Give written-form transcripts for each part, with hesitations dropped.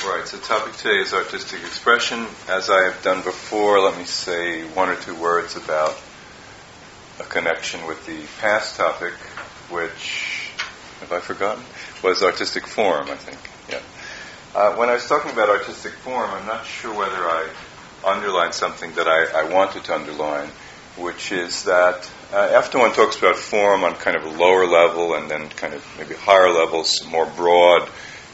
Right, so topic today is artistic expression. As I have done before, let me say one or two words about a connection with the past topic, which, have I forgotten? Was artistic form, I think. Yeah. When I was talking about artistic form, I'm not sure whether I underlined something that I wanted to underline, which is that after one talks about form on kind of a lower level and then kind of maybe higher levels, more broad,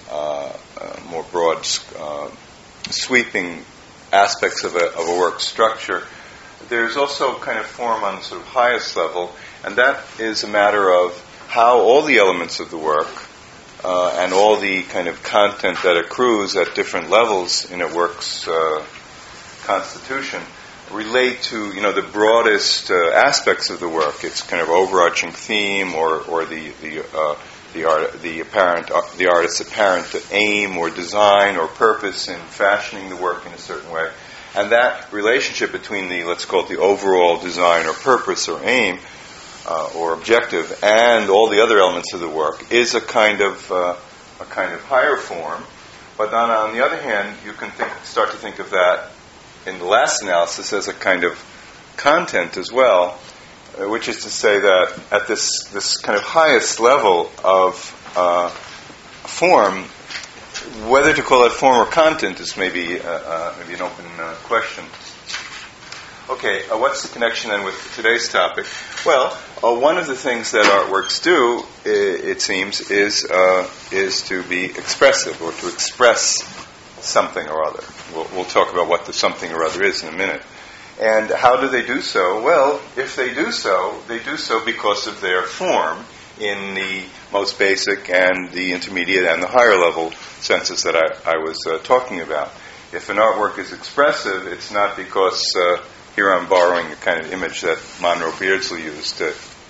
sweeping aspects of a work structure, there's also kind of form on the sort of highest level, and that is a matter of how all the elements of the work and all the kind of content that accrues at different levels in a work's constitution relate to, the broadest aspects of the work, its kind of overarching theme or the artist's apparent aim or design or purpose in fashioning the work in a certain way. And that relationship between let's call it the overall design or purpose or aim or objective and all the other elements of the work is a kind of higher form. But then on the other hand, you can start to think of that in the last analysis as a kind of content as well, which is to say that at this kind of highest level of form, whether to call it form or content is maybe an open question. Okay, what's the connection then with today's topic? Well, one of the things that artworks do, it seems, is to be expressive or to express something or other. We'll talk about what the something or other is in a minute. And how do they do so? Well, if they do so because of their form in the most basic and the intermediate and the higher level senses that I was talking about. If an artwork is expressive, it's not because, here I'm borrowing a kind of image that Monroe Beardsley used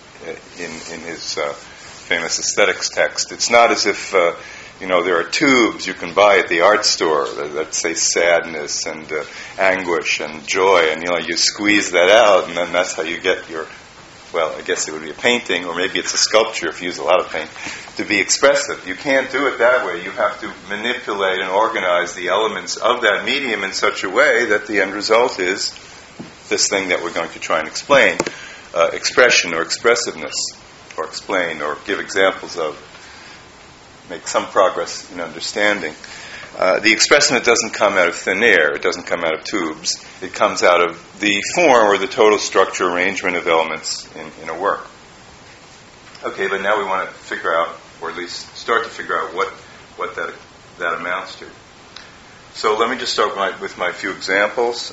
in his famous aesthetics text. It's not as if there are tubes you can buy at the art store that say sadness and anguish and joy, and you squeeze that out, and then that's how you get your, well, I guess it would be a painting, or maybe it's a sculpture if you use a lot of paint, to be expressive. You can't do it that way. You have to manipulate and organize the elements of that medium in such a way that the end result is this thing that we're going to try and explain, expression or expressiveness, or explain or give examples of. Make some progress in understanding. The expressiveness doesn't come out of thin air. It doesn't come out of tubes. It comes out of the form or the total structure arrangement of elements in a work. Okay, but now we want to figure out, or at least start to figure out what that amounts to. So let me just start with my few examples.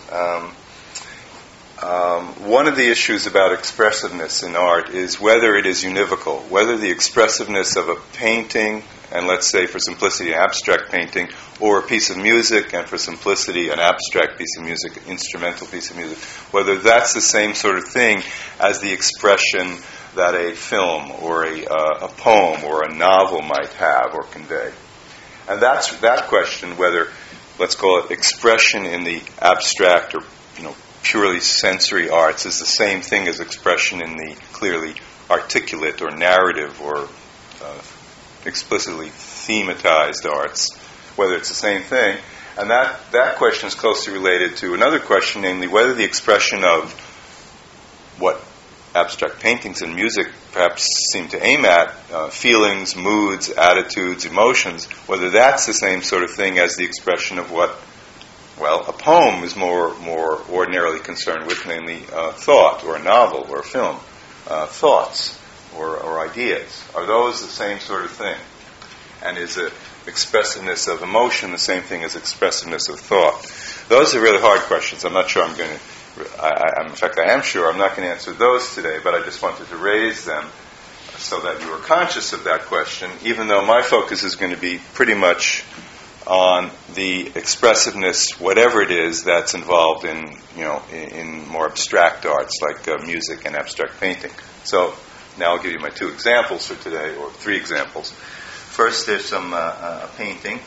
One of the issues about expressiveness in art is whether it is univocal, whether the expressiveness of a painting, and let's say for simplicity an abstract painting, or a piece of music, and for simplicity an abstract piece of music, an instrumental piece of music, whether that's the same sort of thing as the expression that a film or a poem or a novel might have or convey. And that's that question, whether, let's call it expression in the abstract or purely sensory arts is the same thing as expression in the clearly articulate or narrative or explicitly thematized arts, whether it's the same thing. And that question is closely related to another question, namely whether the expression of what abstract paintings and music perhaps seem to aim at, feelings, moods, attitudes, emotions, whether that's the same sort of thing as the expression of what, well, a poem is more ordinarily concerned with, namely thought, or a novel, or a film. Thoughts or ideas. Are those the same sort of thing? And is expressiveness of emotion the same thing as expressiveness of thought? Those are really hard questions. I'm not sure I'm going to... in fact, I am sure I'm not going to answer those today, but I just wanted to raise them so that you are conscious of that question, even though my focus is going to be pretty much on the expressiveness, whatever it is that's involved in more abstract arts like music and abstract painting. So now I'll give you my two examples for today, or three examples. First, there's some a painting.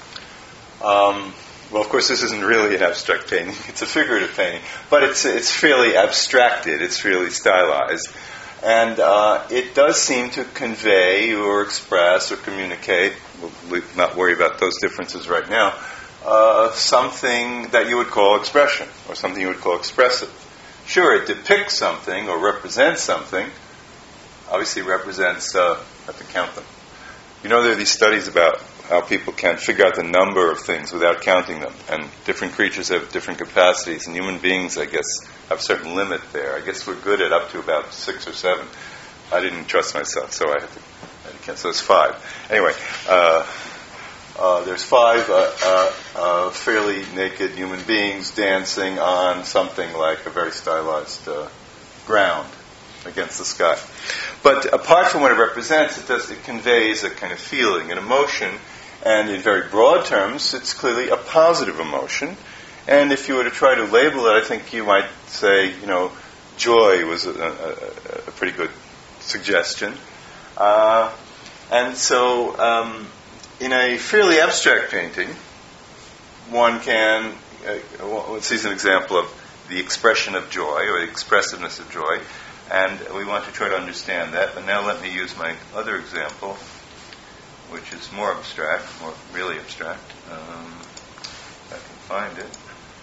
Well, of course, this isn't really an abstract painting; it's a figurative painting, but it's fairly abstracted. It's fairly stylized. And it does seem to convey or express or communicate, we'll not worry about those differences right now, something that you would call expression, or something you would call expressive. Sure, it depicts something or represents something. Obviously represents, I have to count them. You know, there are these studies about how people can figure out the number of things without counting them. And different creatures have different capacities. And human beings, I guess, have a certain limit there. I guess we're good at up to about 6 or 7. I didn't trust myself, so I had to count. So it's 5. Anyway, there's 5 fairly naked human beings dancing on something like a very stylized ground against the sky. But apart from what it represents, it conveys a kind of feeling, an emotion, and in very broad terms, it's clearly a positive emotion. And if you were to try to label it, I think you might say, joy was a pretty good suggestion. And so, in a fairly abstract painting, one can, let's see an example of the expression of joy, or the expressiveness of joy. And we want to try to understand that. But now let me use my other example, which is more abstract, more really abstract. If I can find it.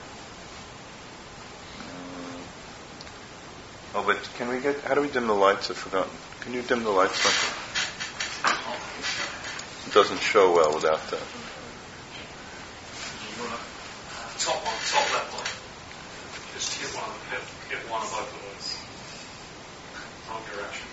But can we how do we dim the lights? I've forgotten. Can you dim the lights? It doesn't show well without that. Top left one. Just hit one of both of those. Wrong direction.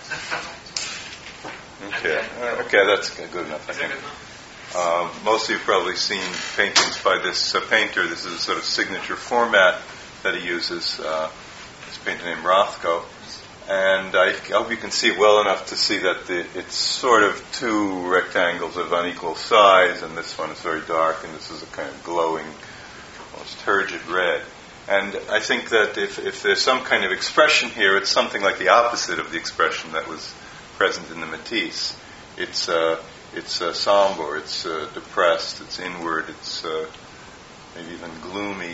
Okay, that's good enough. I think. Most of you have probably seen paintings by this painter. This is a sort of signature format that he uses. This painter named Rothko. And I hope you can see it well enough to see that it's sort of 2 rectangles of unequal size, and this one is very dark, and this is a kind of glowing, almost turgid red. And I think that if there's some kind of expression here, it's something like the opposite of the expression that was present in the Matisse. It's somber, it's depressed, it's inward, it's maybe even gloomy,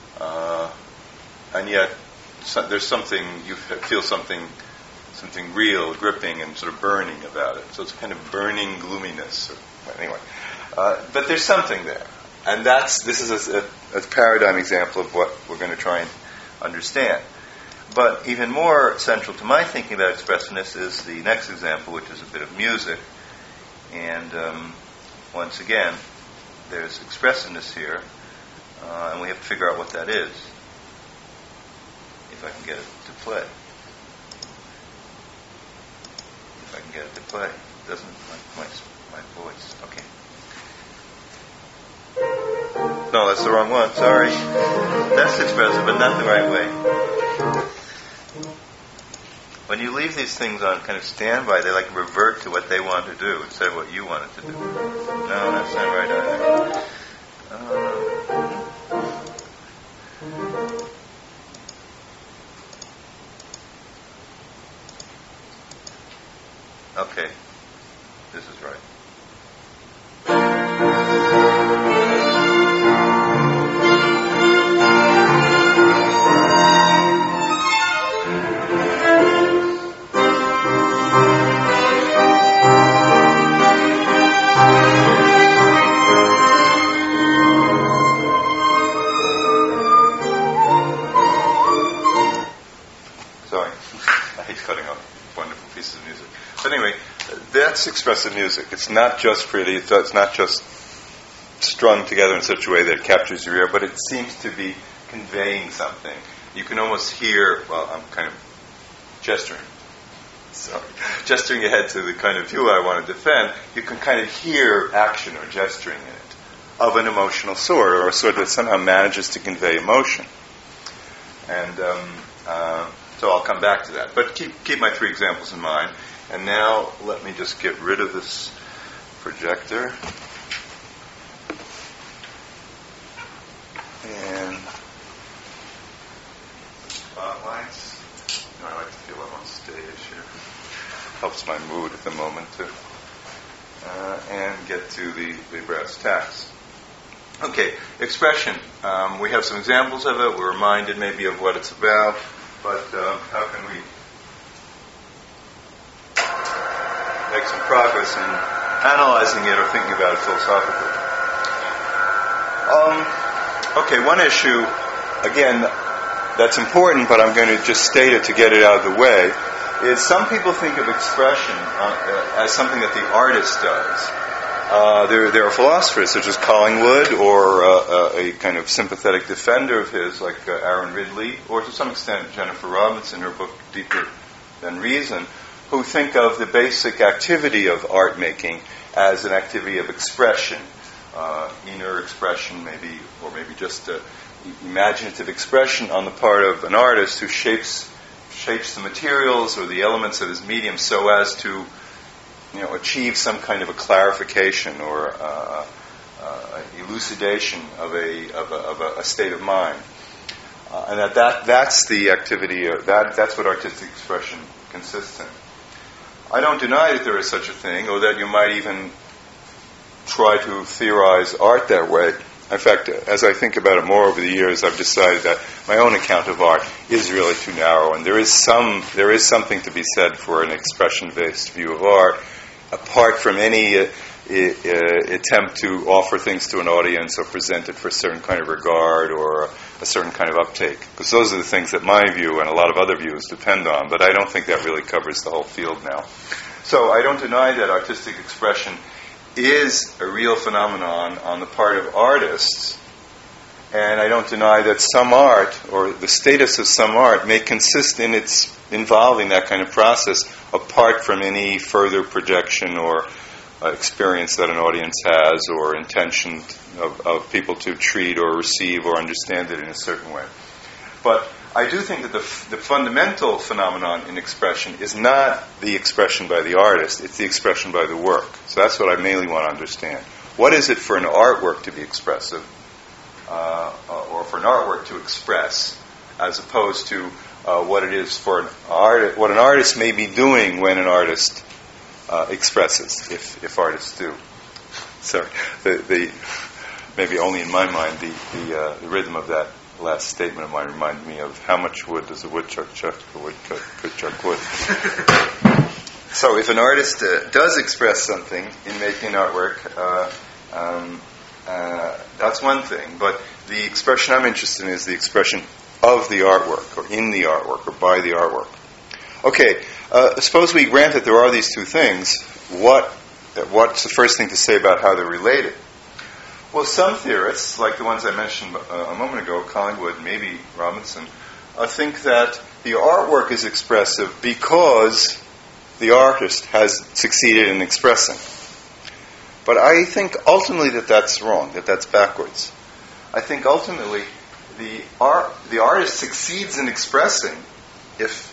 and yet there's something, you feel something real, gripping, and sort of burning about it. So it's a kind of burning gloominess. Anyway, but there's something there. And this is a paradigm example of what we're going to try and understand. But even more central to my thinking about expressiveness is the next example, which is a bit of music. And once again, there's expressiveness here, and we have to figure out what that is. If I can get it to play. If I can get it to play. It doesn't my voice. Okay. No, that's the wrong one. Sorry. That's expressive, but not the right way. When you leave these things on kind of standby, they like revert to what they want to do instead of what you want it to do. No, that's not right either. Okay, this is right. Sorry, I hate cutting off wonderful pieces of music. But anyway, that's expressive music. It's not just pretty. It's not just strung together in such a way that it captures your ear, but it seems to be conveying something. You can almost hear, well, I'm kind of gesturing ahead to the kind of view I want to defend. You can kind of hear action or gesturing in it of an emotional sort, or a sort that somehow manages to convey emotion. And so I'll come back to that. But keep my 3 examples in mind. And now let me just get rid of this projector. And spotlights. I like to feel I'm on stage here. Helps my mood at the moment too. And get to the brass tacks. Okay, expression. We have some examples of it. We're reminded maybe of what it's about. But how can we make some progress in analyzing it or thinking about it philosophically. Okay, one issue, again, that's important, but I'm going to just state it to get it out of the way, is some people think of expression as something that the artist does. There are philosophers such as Collingwood, or a kind of sympathetic defender of his, like Aaron Ridley, or to some extent Jennifer Robinson, her book Deeper Than Reason, who think of the basic activity of art making as an activity of expression, inner expression, maybe, or maybe just imaginative expression on the part of an artist who shapes the materials or the elements of his medium so as to, achieve some kind of a clarification or elucidation of a state of mind, and that's the activity. That's what artistic expression consists in. I don't deny that there is such a thing, or that you might even try to theorize art that way. In fact, as I think about it more over the years, I've decided that my own account of art is really too narrow, and there is something to be said for an expression-based view of art, apart from any attempt to offer things to an audience or present it for a certain kind of regard or a certain kind of uptake. Because those are the things that my view and a lot of other views depend on, but I don't think that really covers the whole field now. So I don't deny that artistic expression is a real phenomenon on the part of artists, and I don't deny that some art, or the status of some art, may consist in its involving that kind of process apart from any further projection or experience that an audience has, or intention of people to treat or receive or understand it in a certain way. But I do think that the fundamental phenomenon in expression is not the expression by the artist, it's the expression by the work. So that's what I mainly want to understand. What is it for an artwork to be expressive, or for an artwork to express, as opposed to what it is for what an artist may be doing when an artist expresses, if artists do. Sorry, maybe only in my mind the rhythm of that last statement of mine reminded me of how much wood does a woodchuck chuck, a woodchuck wood. So if an artist does express something in making artwork, that's one thing. But the expression I'm interested in is the expression of the artwork, or in the artwork, or by the artwork. Okay, suppose we grant that there are these two things. What's the first thing to say about how they're related? Well, some theorists, like the ones I mentioned a moment ago, Collingwood, maybe Robinson, think that the artwork is expressive because the artist has succeeded in expressing. But I think ultimately that's wrong, that's backwards. I think ultimately the artist succeeds in expressing, if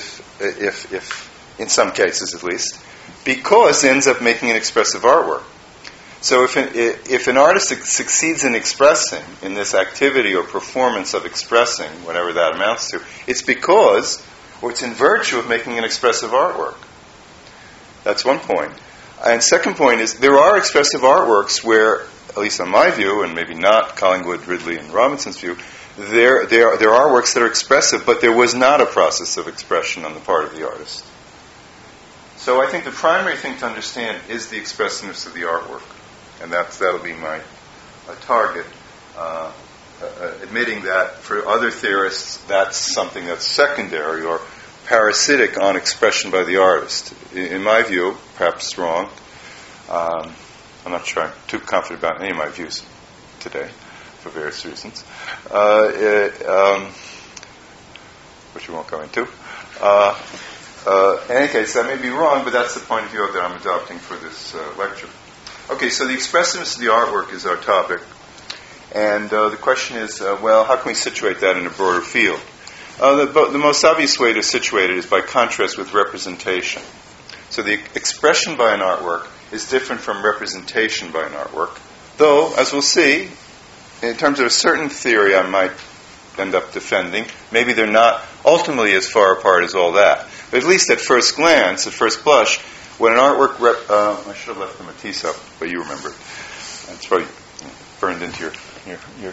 in some cases at least, because it ends up making an expressive artwork. So if an artist succeeds in expressing, in this activity or performance of expressing, whatever that amounts to, it's because, or it's in virtue of making an expressive artwork. That's one point. And second point is, there are expressive artworks where, at least in my view, and maybe not Collingwood, Ridley, and Robinson's view, there are works that are expressive, but there was not a process of expression on the part of the artist. So I think the primary thing to understand is the expressiveness of the artwork. And that'll be my target, admitting that for other theorists that's something that's secondary or parasitic on expression by the artist. In my view, perhaps wrong, I'm not sure I'm too confident about any of my views today for various reasons, which we won't go into. In any case, that may be wrong, but that's the point of view that I'm adopting for this lecture. Okay, so the expressiveness of the artwork is our topic. And the question is, how can we situate that in a broader field? The most obvious way to situate it is by contrast with representation. So the expression by an artwork is different from representation by an artwork. Though, as we'll see, in terms of a certain theory I might end up defending, maybe they're not ultimately as far apart as all that. But at least at first glance, at first blush, when an artwork... I should have left the Matisse up, but you remember it. It's probably burned into your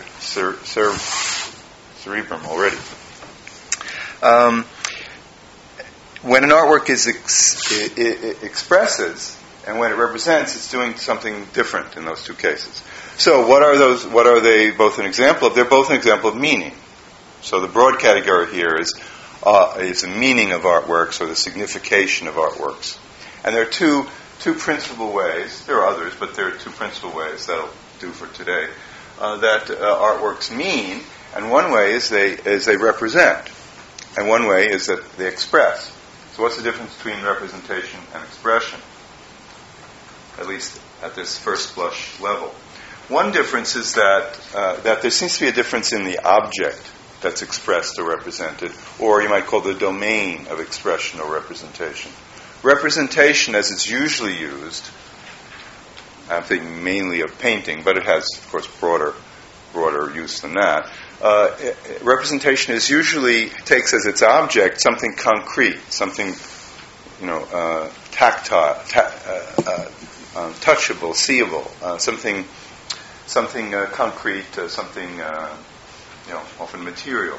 cerebrum already. when an artwork expresses and when it represents, it's doing something different in those two cases. So what are those? What are they both an example of? They're both an example of meaning. So the broad category here is the meaning of artworks or the signification of artworks. And there are two principal ways. There are others, but there are two principal ways that'll do for today that artworks mean. And one way is they represent, and one way is that they express. So what's the difference between representation and expression? At least at this first blush level. One difference is that there seems to be a difference in the object that's expressed or represented, or you might call the domain of expression or representation. Representation, as it's usually used, I'm thinking mainly of painting, but it has, of course, broader use than that. Representation is usually takes as its object something concrete, something, tactile, touchable, seeable, something concrete, something often material.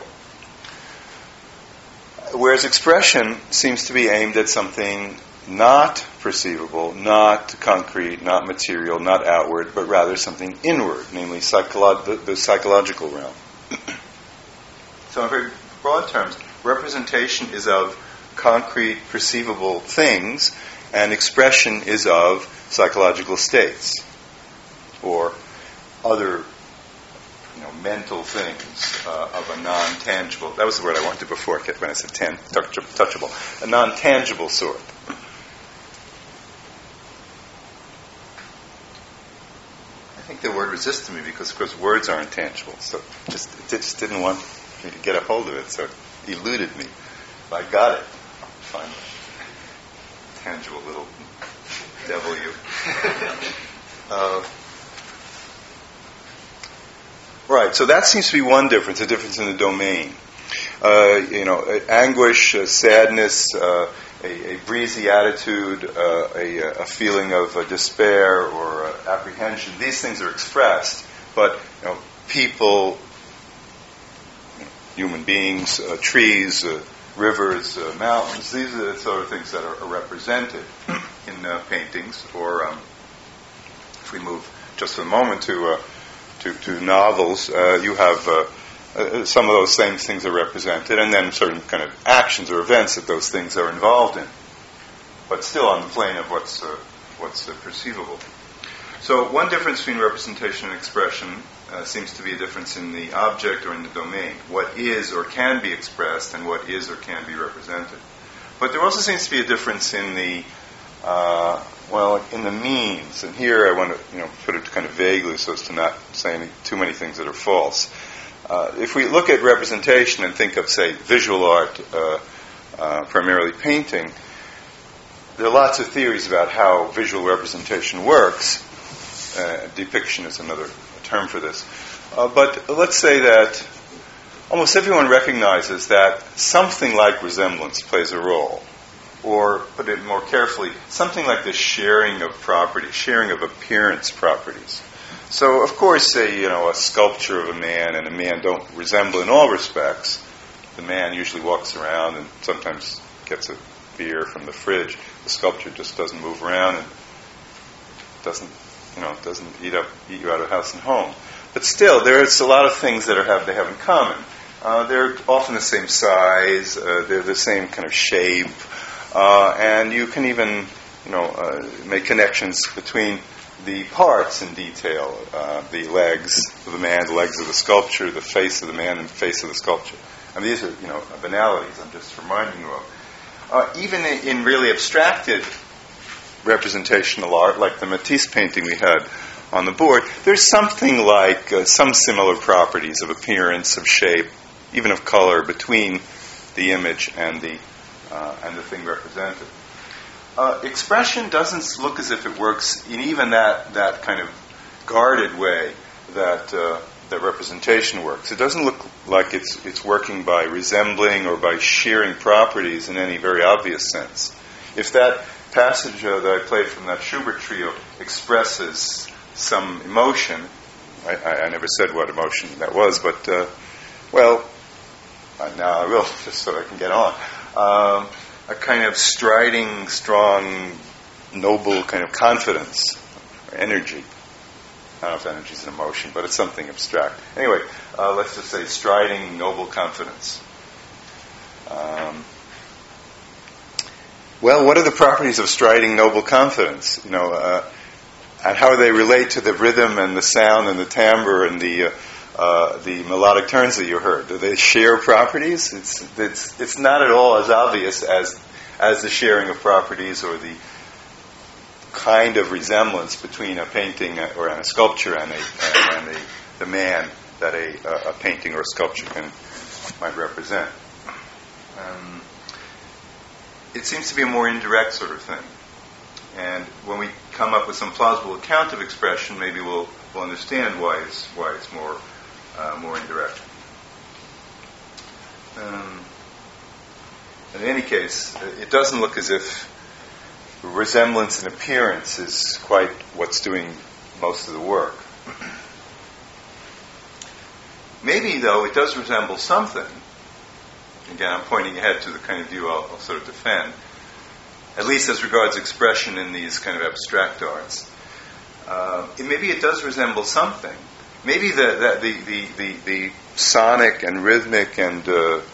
Whereas expression seems to be aimed at something not perceivable, not concrete, not material, not outward, but rather something inward, namely the psychological realm. So in very broad terms, representation is of concrete, perceivable things, and expression is of psychological states, or other mental things of a non-tangible, that was the word I wanted before when I said touchable, a non-tangible sort. I think the word resisted me because, of course, words aren't tangible, so it just didn't want me to get a hold of it, so it eluded me. But I got it. Finally. Tangible little devil you. Right, so that seems to be one difference, a difference in the domain. Anguish, sadness, a breezy attitude, a feeling of despair or apprehension. These things are expressed, but people, human beings, trees, rivers, mountains, these are the sort of things that are represented in paintings. Or if we move just for a moment to novels, you have some of those same things are represented, and then certain kind of actions or events that those things are involved in, but still on the plane of what's perceivable. So one difference between representation and expression seems to be a difference in the object or in the domain, what is or can be expressed and what is or can be represented. But there also seems to be a difference in the in the means, and here I want to put it kind of vaguely so as to not say too many things that are false. If we look at representation and think of, say, visual art, primarily painting, there are lots of theories about how visual representation works. Depiction is another term for this. But let's say that almost everyone recognizes that something like resemblance plays a role. Or, put it more carefully, something like the sharing of property, sharing of appearance properties. So, of course, say, a sculpture of a man and a man don't resemble in all respects. The man usually walks around and sometimes gets a beer from the fridge. The sculpture just doesn't move around and doesn't eat you out of house and home. But still, there's a lot of things that they have in common. They're often the same size. They're the same kind of shape. And you can even, make connections between the parts in detail, the legs of the man, the legs of the sculpture, the face of the man, and the face of the sculpture. I mean, these are, banalities I'm just reminding you of. Even in really abstracted representational art, like the Matisse painting we had on the board, there's something like some similar properties of appearance, of shape, even of color between the image and the thing represented. Expression doesn't look as if it works in even that kind of guarded way that representation works. It doesn't look like it's working by resembling or by sharing properties in any very obvious sense. If that passage that I played from that Schubert trio expresses some emotion, I never said what emotion that was, but now I will, just so I can get on. a kind of striding, strong, noble kind of confidence, or energy. I don't know if energy is an emotion, but it's something abstract. Anyway, let's just say striding, noble confidence. Well, what are the properties of striding, noble confidence? And how they relate to the rhythm and the sound and the timbre and the melodic turns that you heard? Do they share properties? It's not at all as obvious as the sharing of properties or the kind of resemblance between a painting or a sculpture and the man that a painting or a sculpture might represent. It seems to be a more indirect sort of thing. And when we come up with some plausible account of expression, maybe we'll understand why it's more indirect. In any case, it doesn't look as if resemblance in appearance is quite what's doing most of the work. Maybe, though, it does resemble something. Again, I'm pointing ahead to the kind of view I'll sort of defend, at least as regards expression in these kind of abstract arts. Maybe it does resemble something. Maybe the sonic and rhythmic and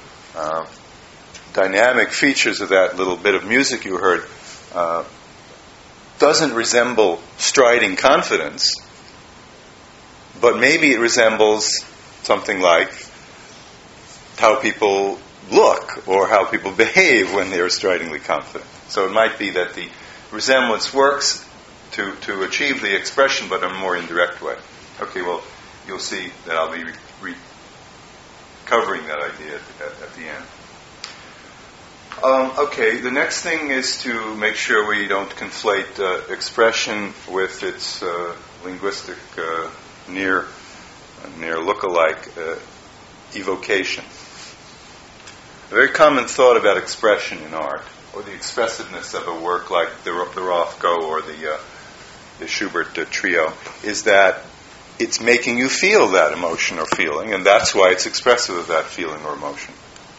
dynamic features of that little bit of music you heard doesn't resemble striding confidence, but maybe it resembles something like how people look or how people behave when they are stridingly confident. So it might be that the resemblance works to achieve the expression, but in a more indirect way. Okay, well, you'll see that I'll be covering that idea at the end. Okay, the next thing is to make sure we don't conflate expression with its linguistic near look-alike evocation. A very common thought about expression in art, or the expressiveness of a work like the Rothko or the Schubert trio, is that it's making you feel that emotion or feeling, and that's why it's expressive of that feeling or emotion.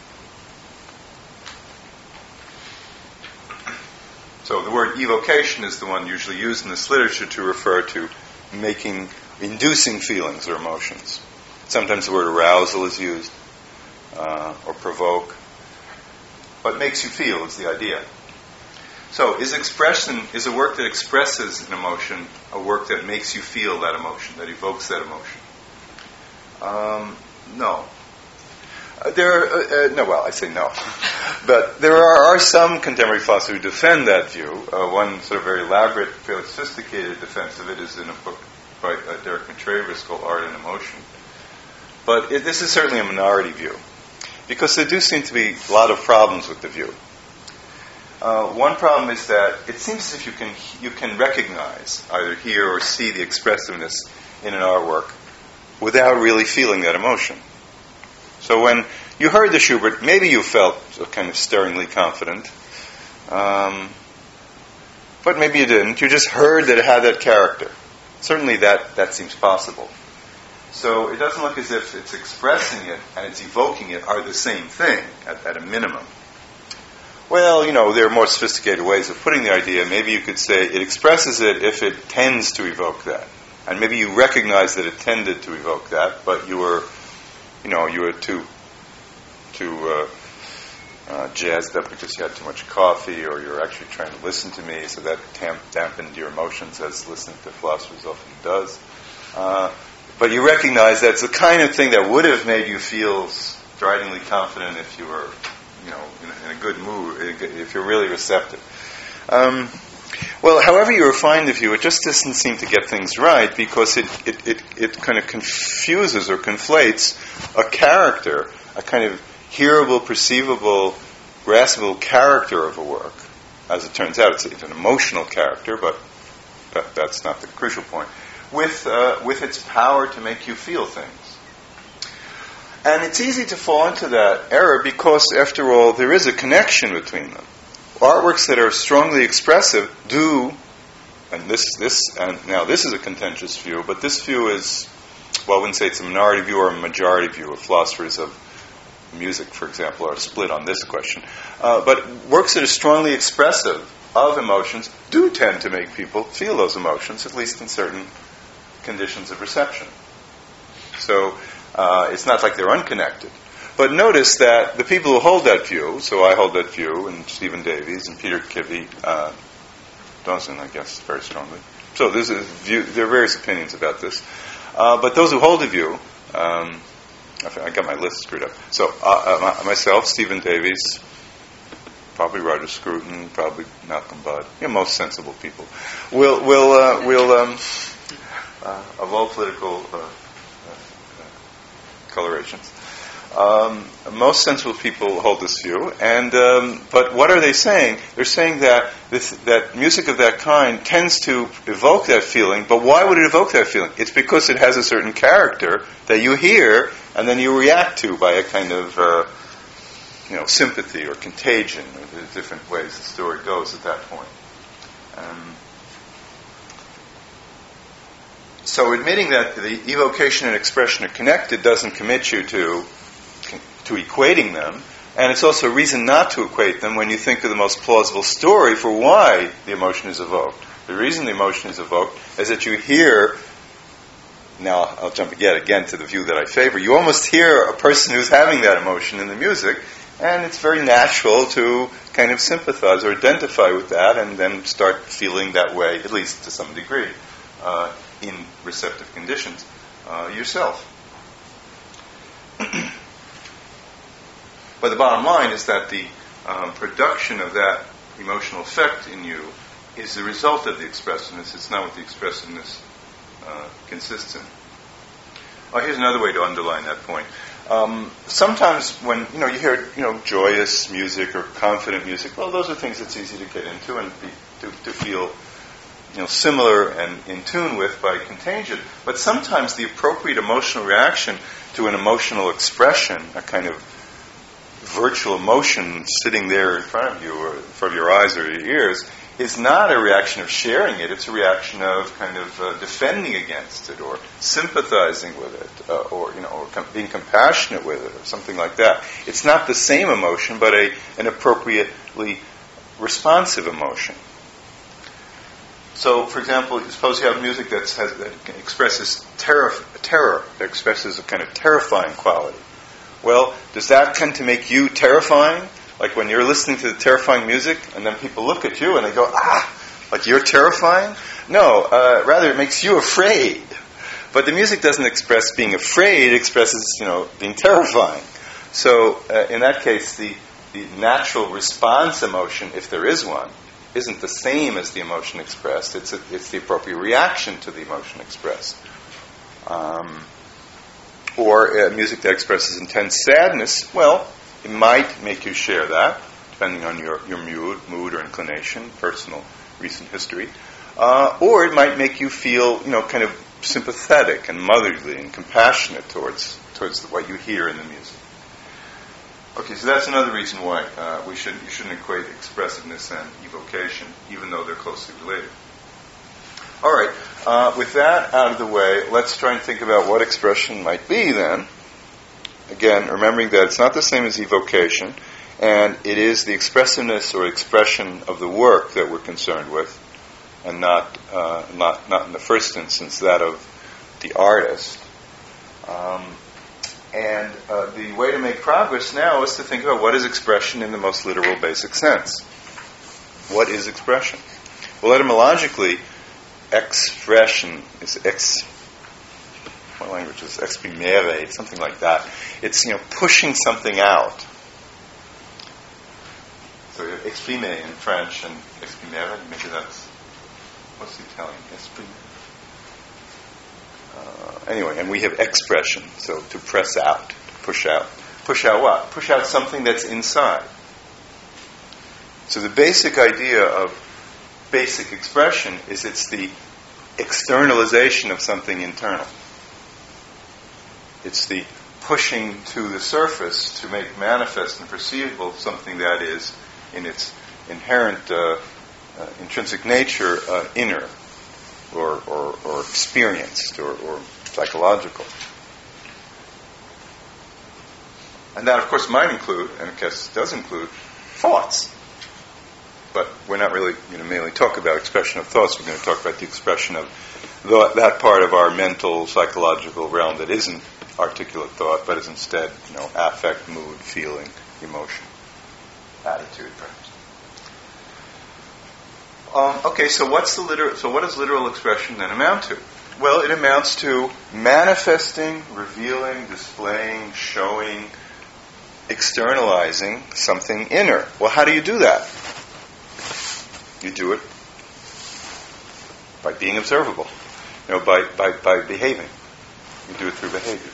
So the word evocation is the one usually used in this literature to refer to inducing feelings or emotions. Sometimes the word arousal is used, or provoke. But makes you feel is the idea. So is a work that expresses an emotion a work that makes you feel that emotion, that evokes that emotion? No. I say no. But there are some contemporary philosophers who defend that view. One sort of very elaborate, fairly sophisticated defense of it is in a book by Derek Matrevis called Art and Emotion. But this is certainly a minority view, because there do seem to be a lot of problems with the view. One problem is that it seems as if you can recognize, either hear or see the expressiveness in an artwork without really feeling that emotion. So when you heard the Schubert, maybe you felt kind of stirringly confident, but maybe you didn't. You just heard that it had that character. Certainly that seems possible. So it doesn't look as if it's expressing it and it's evoking it are the same thing at a minimum. Well, there are more sophisticated ways of putting the idea. Maybe you could say it expresses it if it tends to evoke that. And maybe you recognize that it tended to evoke that, but you were too jazzed up because you had too much coffee, or you're actually trying to listen to me, so that dampened your emotions, as listening to philosophers often does. But you recognize that's the kind of thing that would have made you feel stridingly confident if you were, in a good mood, if you're really receptive. Well, however you refine the view, it just doesn't seem to get things right, because it kind of confuses or conflates a character, a kind of hearable, perceivable, graspable character of a work. As it turns out, it's an emotional character, but that's not the crucial point. With its power to make you feel things. And it's easy to fall into that error because, after all, there is a connection between them. Artworks that are strongly expressive do, and this is a contentious view, but this view is, well, I wouldn't say it's a minority view or a majority view of philosophers of music, for example, are split on this question. But works that are strongly expressive of emotions do tend to make people feel those emotions, at least in certain conditions of reception. So it's not like they're unconnected. But notice that the people who hold that view, so I hold that view, and Stephen Davies and Peter Kivy, Dawson, I guess, very strongly. So there's a view, there are various opinions about this. But those who hold the view, I got my list screwed up. So myself, Stephen Davies, probably Roger Scruton, probably Malcolm Budd, most sensible people, will of all political colorations. Most sensible people hold this view, and but what are they saying? They're saying that that music of that kind tends to evoke that feeling. But why would it evoke that feeling? It's because it has a certain character that you hear and then you react to by a kind of sympathy or contagion, or the different ways the story goes at that point. So admitting that the evocation and expression are connected doesn't commit you to equating them, and it's also a reason not to equate them when you think of the most plausible story for why the emotion is evoked. The reason the emotion is evoked is that you hear, now I'll jump again to the view that I favor, you almost hear a person who's having that emotion in the music, and it's very natural to kind of sympathize or identify with that and then start feeling that way, at least to some degree, in receptive conditions yourself. But the bottom line is that the production of that emotional effect in you is the result of the expressiveness. It's not what the expressiveness consists in. Here's another way to underline that point. Sometimes when you hear joyous music or confident music, well, those are things that's easy to get into and to feel similar and in tune with by contagion. But sometimes the appropriate emotional reaction to an emotional expression, a kind of virtual emotion sitting there in front of you or in front of your eyes or your ears, is not a reaction of sharing it. It's a reaction of kind of defending against it or sympathizing with it or being compassionate with it or something like that. It's not the same emotion, but an appropriately responsive emotion. So, for example, suppose you have music that expresses terror, that expresses a kind of terrifying quality. Well, does that tend to make you terrifying? Like when you're listening to the terrifying music, and then people look at you and they go, like you're terrifying? No, rather it makes you afraid. But the music doesn't express being afraid, it expresses, being terrifying. So, in that case, the natural response emotion, if there is one, isn't the same as the emotion expressed. It's the appropriate reaction to the emotion expressed. Or music that expresses intense sadness, well, it might make you share that, depending on your mood or inclination, personal, recent history. Or it might make you feel, kind of sympathetic and motherly and compassionate towards what you hear in the music. Okay, so that's another reason why you shouldn't equate expressiveness and evocation, even though they're closely related. All right, with that out of the way, let's try and think about what expression might be then. Again, remembering that it's not the same as evocation, and it is the expressiveness or expression of the work that we're concerned with, and not in the first instance that of the artist. And the way to make progress now is to think about what is expression in the most literal, basic sense. What is expression? Well, etymologically, expression is what language is exprimere, something like that. It's pushing something out. So you have exprime in French and exprimere, maybe that's what's the Italian? Exprime. Anyway, and we have expression, so to press out, to push out. Push out what? Push out something that's inside. So the basic idea of basic expression is it's the externalization of something internal. It's the pushing to the surface to make manifest and perceivable something that is, in its inherent intrinsic nature, inner or experienced or psychological. And that, of course, might include, and of course does include, thoughts. But we're not really going to mainly talk about expression of thoughts. We're going to talk about the expression of that part of our mental, psychological realm that isn't articulate thought, but is instead, affect, mood, feeling, emotion, attitude, perhaps. Okay, so what does literal expression then amount to? Well, it amounts to manifesting, revealing, displaying, showing, externalizing something inner. Well, how do you do that? You do it by being observable, by behaving. You do it through behavior.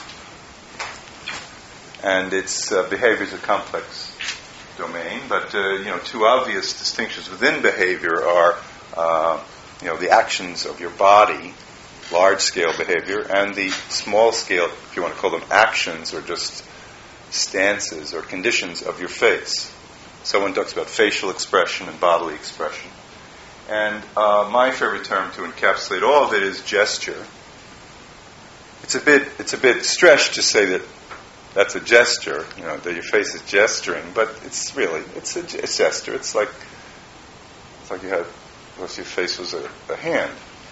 And behavior is a complex domain, but two obvious distinctions within behavior are the actions of your body, large-scale behavior, and the small-scale, if you want to call them actions or just stances or conditions of your face. Someone talks about facial expression and bodily expression. And my favorite term to encapsulate all of it is gesture. It's a bit stretched to say that that's a gesture, that your face is gesturing, but it's a gesture. It's like you had, your face was a hand.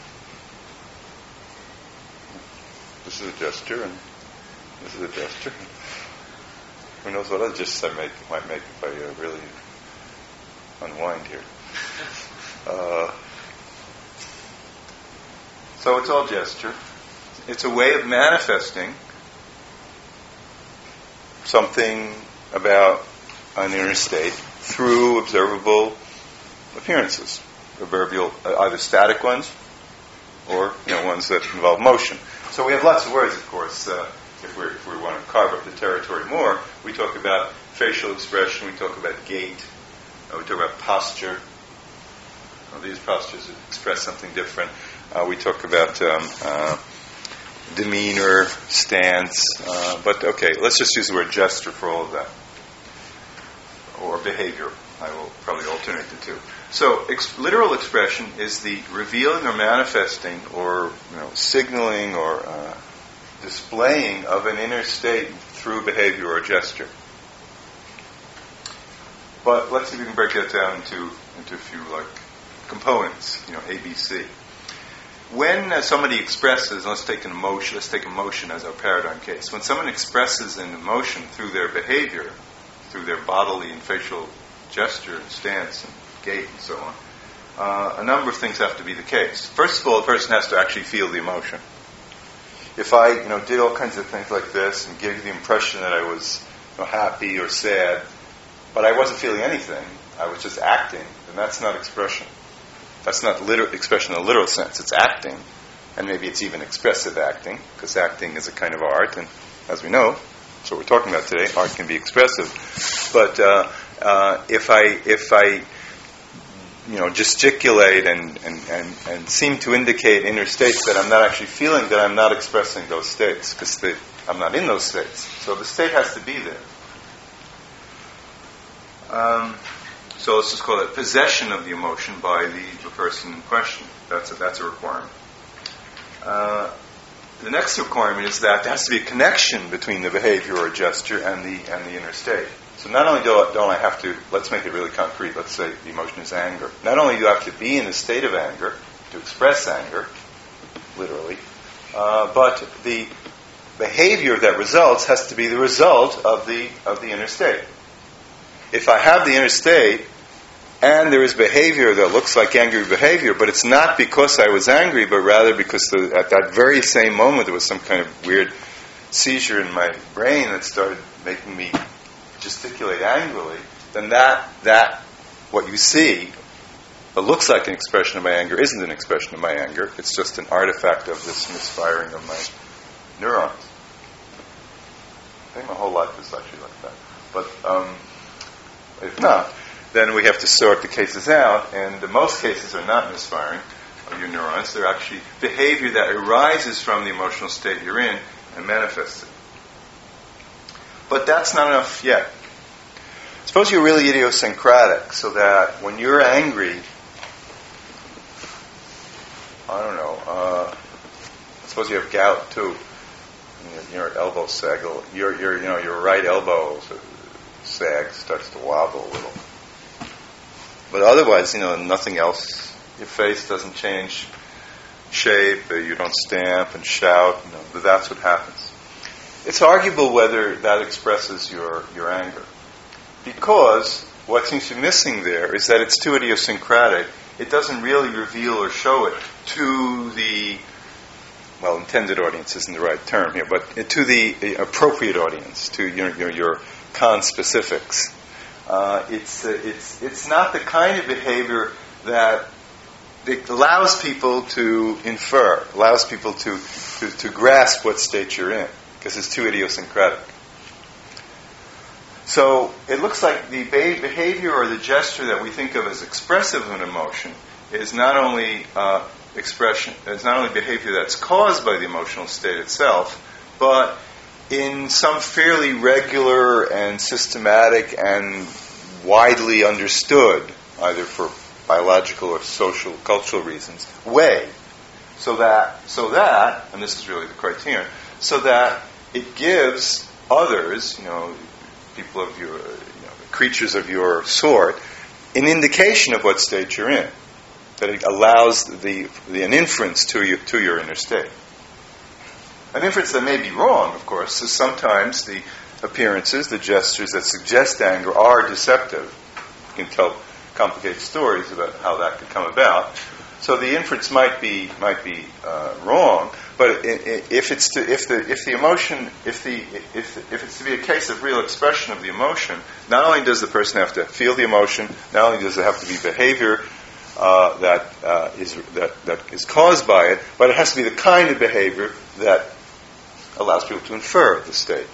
This is a gesture, and this is a gesture. Who knows what other gestures I might make if I really unwind here. So it's all gesture. It's a way of manifesting something about an inner state through observable appearances, either static ones or ones that involve motion. So we have lots of words, of course. If we want to carve up the territory more, we talk about facial expression, we talk about gait, we talk about posture. These postures express something different. We talk about demeanor, stance, but okay, let's just use the word gesture for all of that. Or behavior. I will probably alternate the two. So, literal expression is the revealing or manifesting or signaling or displaying of an inner state through behavior or gesture. But let's see if we can break that down into a few components, A, B, C. When somebody expresses, let's take emotion as our paradigm case. When someone expresses an emotion through their behavior, through their bodily and facial gesture and stance and gait and so on, a number of things have to be the case. First of all, the person has to actually feel the emotion. If I, did all kinds of things like this and gave the impression that I was happy or sad, but I wasn't feeling anything, I was just acting, then that's not expression. That's not expression in the literal sense. It's acting, and maybe it's even expressive acting, because acting is a kind of art, and as we know, that's what we're talking about today. Art can be expressive, but if I gesticulate and seem to indicate inner states that I'm not actually feeling, that I'm not expressing those states, because I'm not in those states. So the state has to be there. So let's just call it possession of the emotion by the person in question. That's a requirement. The next requirement is that there has to be a connection between the behavior or gesture and the inner state. So not only don't I have to, let's make it really concrete, let's say the emotion is anger. Not only do I have to be in a state of anger, to express anger, literally, but the behavior that results has to be the result of the inner state. If I have the inner state, and there is behavior that looks like angry behavior, but it's not because I was angry, but rather because at that very same moment there was some kind of weird seizure in my brain that started making me gesticulate angrily, then that what you see that looks like an expression of my anger isn't an expression of my anger. It's just an artifact of this misfiring of my neurons. I think my whole life is actually like that. But if not, then we have to sort the cases out, and most cases are not misfiring of your neurons. They're actually behavior that arises from the emotional state you're in and manifests it. But that's not enough yet. Suppose you're really idiosyncratic, so that when you're angry, I don't know, suppose you have gout too. your elbow sag, your right elbow sag starts to wobble a little. But otherwise, nothing else. Your face doesn't change shape. You don't stamp and shout. But that's what happens. It's arguable whether that expresses your anger, because what seems to be missing there is that it's too idiosyncratic. It doesn't really reveal or show it to the, intended audience isn't the right term here, but to the appropriate audience, to your conspecifics. It's not the kind of behavior that it allows people to infer, allows people to grasp what state you're in, because it's too idiosyncratic. So it looks like the behavior or the gesture that we think of as expressive of an emotion is not only behavior that's caused by the emotional state itself, but in some fairly regular and systematic and widely understood, either for biological or social, cultural reasons, way. So that, and this is really the criterion, so that it gives others, people of your, creatures of your sort, an indication of what state you're in. That it allows an inference to your inner state. An inference that may be wrong, of course, is sometimes the appearances, the gestures that suggest anger are deceptive. You can tell complicated stories about how that could come about. So the inference might be wrong, but if it's to be a case of real expression of the emotion, not only does the person have to feel the emotion, not only does it have to be behavior that is caused by it, but it has to be the kind of behavior that allows people to infer the state.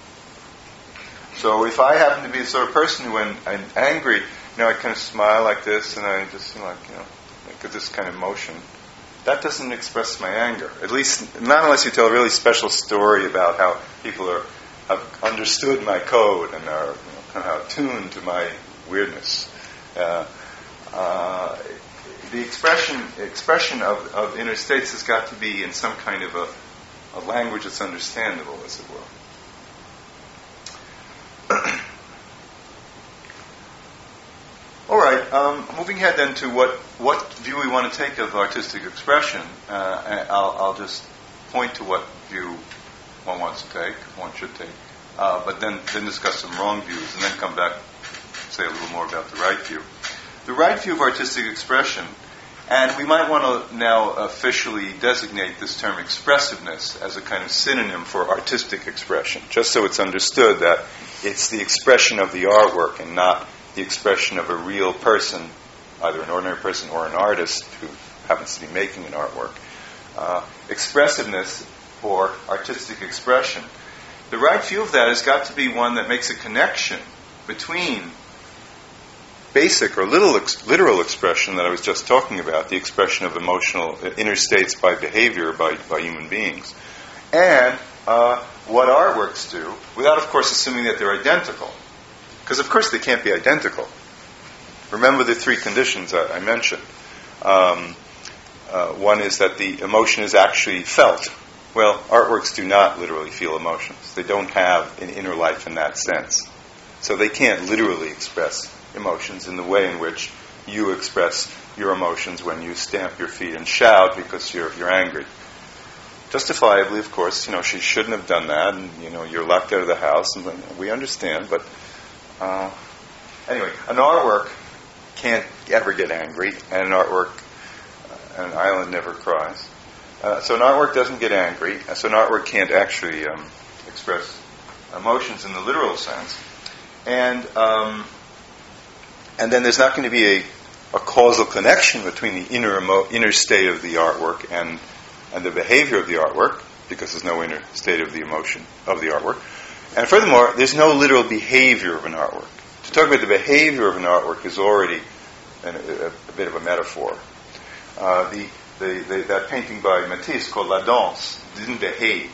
So if I happen to be the sort of person who, when I'm angry, I kind of smile like this, and I just get this kind of motion, that doesn't express my anger. At least, not unless you tell a really special story about how people have understood my code and are kind of attuned to my weirdness. The expression of inner states has got to be in some kind of a language that's understandable, as it were. All right, moving ahead then to what view we want to take of artistic expression. I'll just point to what view one wants to take, one should take, but then discuss some wrong views, and then come back and say a little more about the right view. The right view of artistic expression, and we might want to now officially designate this term expressiveness as a kind of synonym for artistic expression, just so it's understood that it's the expression of the artwork and not the expression of a real person, either an ordinary person or an artist who happens to be making an artwork. Expressiveness or artistic expression. The right view of that has got to be one that makes a connection between basic or literal expression that I was just talking about, the expression of emotional inner states by behavior by human beings, and what artworks do, without, of course, assuming that they're identical. Because, of course, they can't be identical. Remember the three conditions I mentioned. One is that the emotion is actually felt. Well, artworks do not literally feel emotions. They don't have an inner life in that sense. So they can't literally express emotions in the way in which you express your emotions when you stamp your feet and shout because you're angry. Justifiably, of course, she shouldn't have done that, and you're locked out of the house, and we understand. But anyway, an artwork can't ever get angry, and an island never cries. So an artwork doesn't get angry. So an artwork can't actually express emotions in the literal sense, and then there's not going to be a causal connection between the inner state of the artwork and the behavior of the artwork, because there's no inner state of the emotion of the artwork. And furthermore, there's no literal behavior of an artwork. To talk about the behavior of an artwork is already a bit of a metaphor. That painting by Matisse called La Danse didn't behave.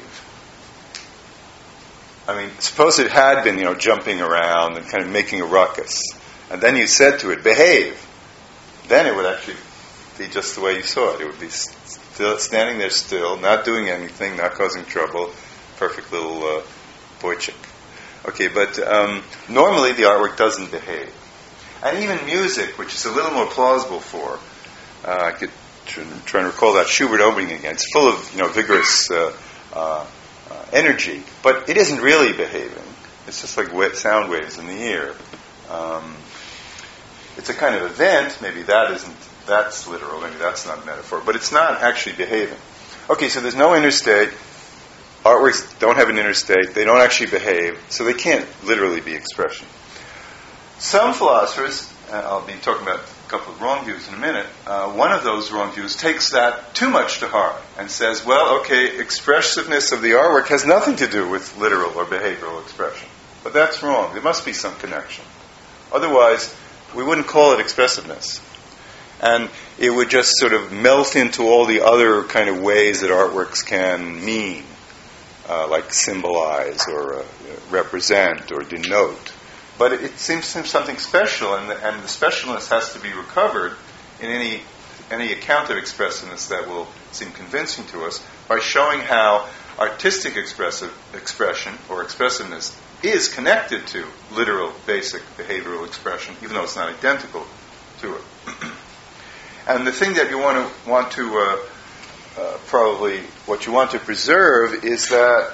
I mean, suppose it had been, jumping around and kind of making a ruckus, and then you said to it, behave, then it would actually be just the way you saw it. It would be still standing there still, not doing anything, not causing trouble, perfect little Wojcik. Okay, but normally the artwork doesn't behave. And even music, which is a little more plausible for, I could try and recall that Schubert opening again. It's full of vigorous energy, but it isn't really behaving. It's just like sound waves in the ear. It's a kind of event. Maybe that's literal. Maybe that's not a metaphor. But it's not actually behaving. Okay, so there's no interstate. Artworks don't have an interstate. They don't actually behave. So they can't literally be expression. Some philosophers, I'll be talking about a couple of wrong views in a minute, one of those wrong views takes that too much to heart and says, well, okay, expressiveness of the artwork has nothing to do with literal or behavioral expression. But that's wrong. There must be some connection. Otherwise, we wouldn't call it expressiveness. And it would just sort of melt into all the other kind of ways that artworks can mean, like symbolize or represent or denote. But it seems something special, and the specialness has to be recovered in any account of expressiveness that will seem convincing to us by showing how artistic expression or expressiveness is connected to literal, basic behavioral expression, even though it's not identical to it. And the thing that you want to probably what you want to preserve is that,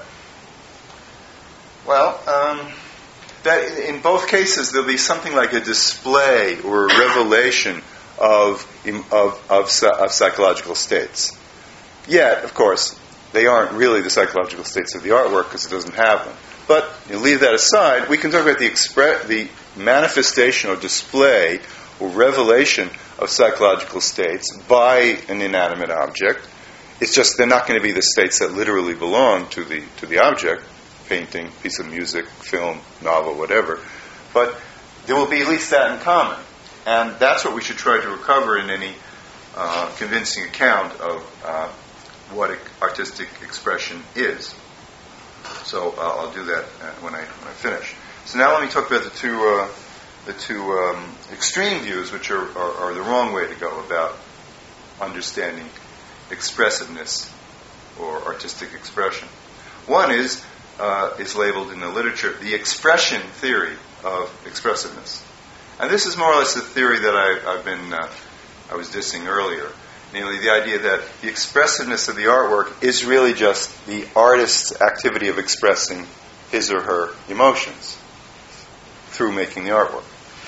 that in both cases there'll be something like a display or a revelation of psychological states. Yet, of course, they aren't really the psychological states of the artwork because it doesn't have them. But you leave that aside, we can talk about the manifestation or display or revelation of psychological states by an inanimate object. It's just they're not going to be the states that literally belong to the object, painting, piece of music, film, novel, whatever. But there will be at least that in common. And that's what we should try to recover in any convincing account of what artistic expression is. So I'll do that when I finish. So now let me talk about the two extreme views, which are the wrong way to go about understanding expressiveness or artistic expression. One is labeled in the literature the expression theory of expressiveness, and this is more or less the theory that I was dissing earlier. Namely, the idea that the expressiveness of the artwork is really just the artist's activity of expressing his or her emotions through making the artwork.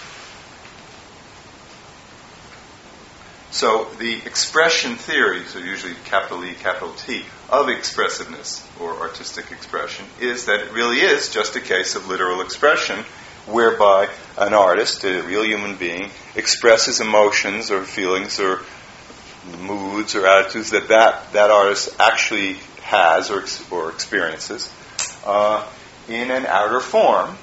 So the expression theory, so usually capital E, capital T, of expressiveness or artistic expression is that it really is just a case of literal expression whereby an artist, a real human being, expresses emotions or feelings or moods or attitudes that artist actually has or experiences in an outer form,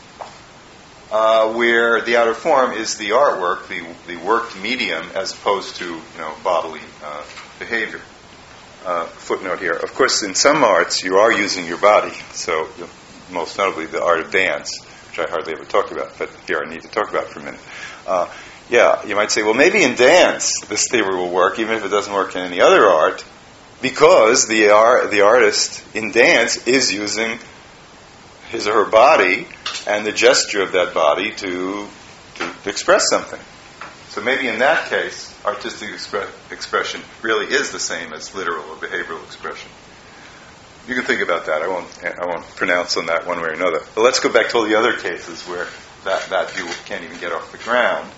where the outer form is the artwork, the worked medium, as opposed to bodily behavior. Footnote here. Of course, in some arts, you are using your body. So, most notably, the art of dance, which I hardly ever talk about, but here I need to talk about for a minute. You might say, well, maybe in dance this theory will work, even if it doesn't work in any other art, because the artist in dance is using his or her body and the gesture of that body to express something. So maybe in that case, artistic expression really is the same as literal or behavioral expression. You can think about that. I won't pronounce on that one way or another. But let's go back to all the other cases where that view can't even get off the ground.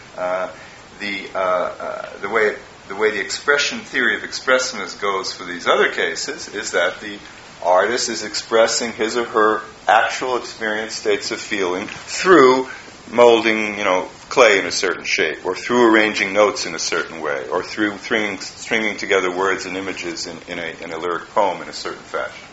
The way the expression theory of expressiveness goes for these other cases is that the artist is expressing his or her actual experienced states of feeling through molding, clay in a certain shape, or through arranging notes in a certain way, or through stringing together words and images in a lyric poem in a certain fashion.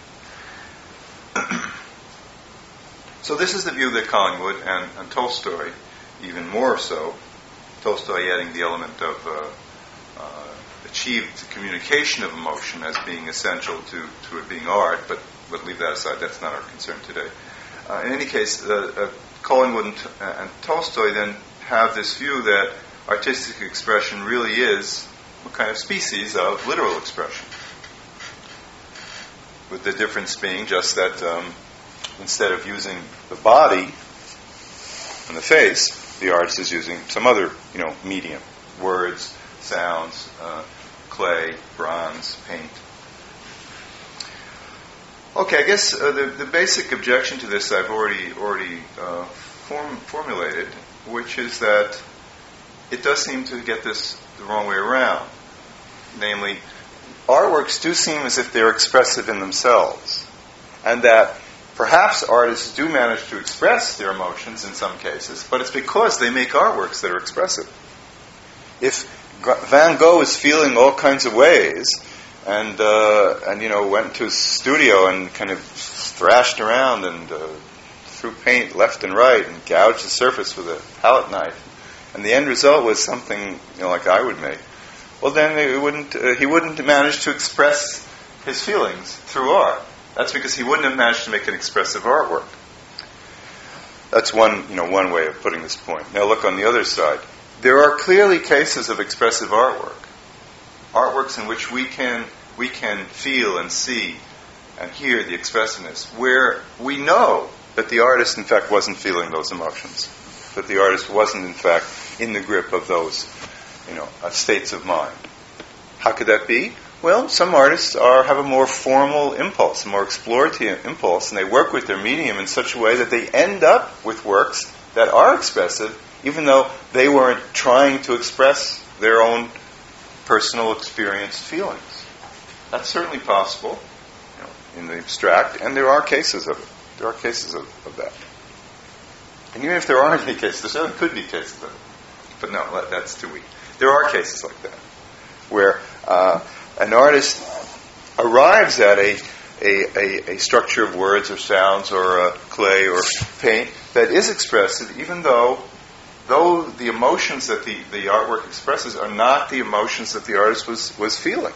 So this is the view that Collingwood and Tolstoy, even more so, Tolstoy adding the element of achieved communication of emotion as being essential to it being art, but we'll leave that aside. That's not our concern today. In any case, Collingwood and Tolstoy then have this view that artistic expression really is a kind of species of literal expression. with the difference being just that instead of using the body and the face, the artist is using some other, medium, words, sounds, clay, bronze, paint. Okay, I guess the basic objection to this I've already formulated, which is that it does seem to get this the wrong way around. Namely, artworks do seem as if they're expressive in themselves, and that perhaps artists do manage to express their emotions in some cases, but it's because they make artworks that are expressive. If Van Gogh is feeling all kinds of ways, and went to his studio and kind of thrashed around and threw paint left and right and gouged the surface with a palette knife, and the end result was something like I would make, well then he wouldn't manage to express his feelings through art. That's because he wouldn't have managed to make an expressive artwork. That's one way of putting this point. Now look on the other side. There are clearly cases of expressive artworks in which we can feel and see and hear the expressiveness, where we know that the artist in fact wasn't feeling those emotions, that the artist wasn't in fact in the grip of those states of mind. How could that be? Well, some artists have a more formal impulse, a more explorative impulse, and they work with their medium in such a way that they end up with works that are expressive, even though they weren't trying to express their own personal experienced feelings. That's certainly possible, in the abstract, and there are cases of it. There are cases of that. And even if there aren't any cases, there certainly could be cases of it. But no, that's too weak. There are cases like that, where an artist arrives at a structure of words or sounds or clay or paint that is expressive, even though the emotions that the artwork expresses are not the emotions that the artist was feeling.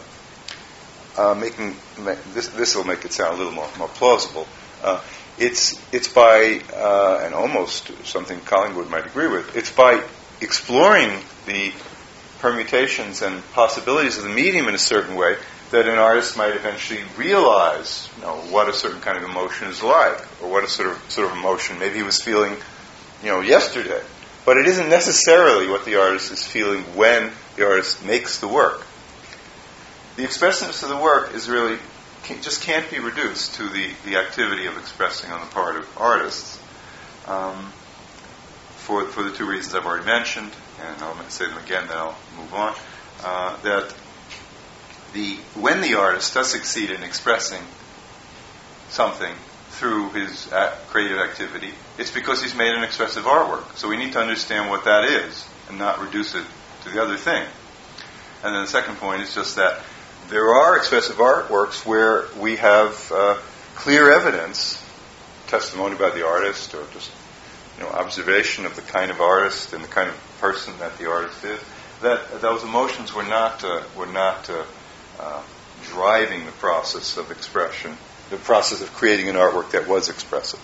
This will make it sound a little more plausible. It's by, and almost something Collingwood might agree with, it's by exploring the permutations and possibilities of the medium in a certain way that an artist might eventually realize, what a certain kind of emotion is like, or what a sort of emotion maybe he was feeling, yesterday. But it isn't necessarily what the artist is feeling when the artist makes the work. The expressiveness of the work is really just can't be reduced to the activity of expressing on the part of artists. For the two reasons I've already mentioned, and I'll say them again, then I'll move on. That when the artist does succeed in expressing something through his creative activity, it's because he's made an expressive artwork. So we need to understand what that is and not reduce it to the other thing. And then the second point is just that there are expressive artworks where we have clear evidence, testimony by the artist, or just observation of the kind of artist and the kind of person that the artist is, that those emotions were not driving the process of expression, the process of creating an artwork that was expressive.